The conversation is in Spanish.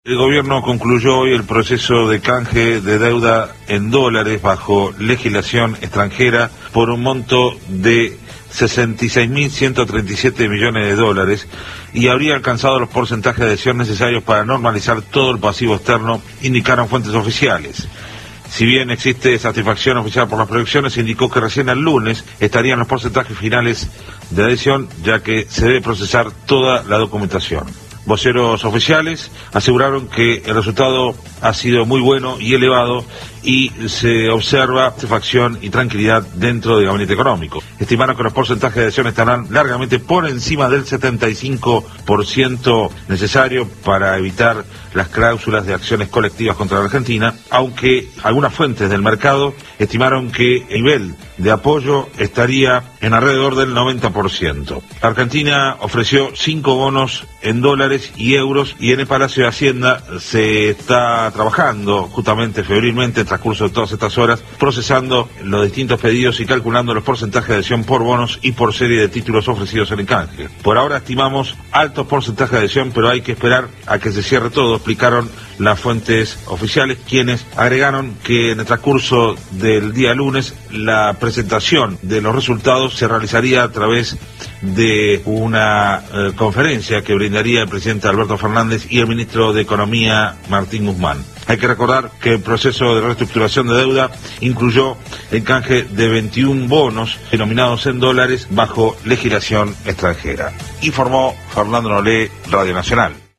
El gobierno concluyó hoy el proceso de canje de deuda en dólares bajo legislación extranjera por un monto de 66.137 millones de dólares y habría alcanzado los porcentajes de adhesión necesarios para normalizar todo el pasivo externo, indicaron fuentes oficiales. Si bien existe satisfacción oficial por las proyecciones, indicó que recién el lunes estarían los porcentajes finales de adhesión, ya que se debe procesar toda la documentación. Voceros oficiales aseguraron que el resultado ha sido muy bueno y elevado y se observa satisfacción y tranquilidad dentro del gabinete económico. Estimaron que los porcentajes de adhesión estarán largamente por encima del 75% necesario para evitar las cláusulas de acciones colectivas contra la Argentina, aunque algunas fuentes del mercado estimaron que el nivel de apoyo estaría en alrededor del 90%. Argentina ofreció 5 bonos en dólares y euros y en el Palacio de Hacienda se está trabajando justamente febrilmente en transcurso de todas estas horas, procesando los distintos pedidos y calculando los porcentajes de adhesión por bonos y por serie de títulos ofrecidos en el canje. Por ahora estimamos altos porcentajes de adhesión, pero hay que esperar a que se cierre todo, explicaron las fuentes oficiales, quienes agregaron que en el transcurso del día lunes la presentación de los resultados se realizaría a través de una conferencia que brindaría el presidente Alberto Fernández y el ministro de Economía Martín Guzmán. Hay que recordar que el proceso de reestructuración de deuda incluyó el canje de 21 bonos denominados en dólares bajo legislación extranjera. Informó Fernando Nolé, Radio Nacional.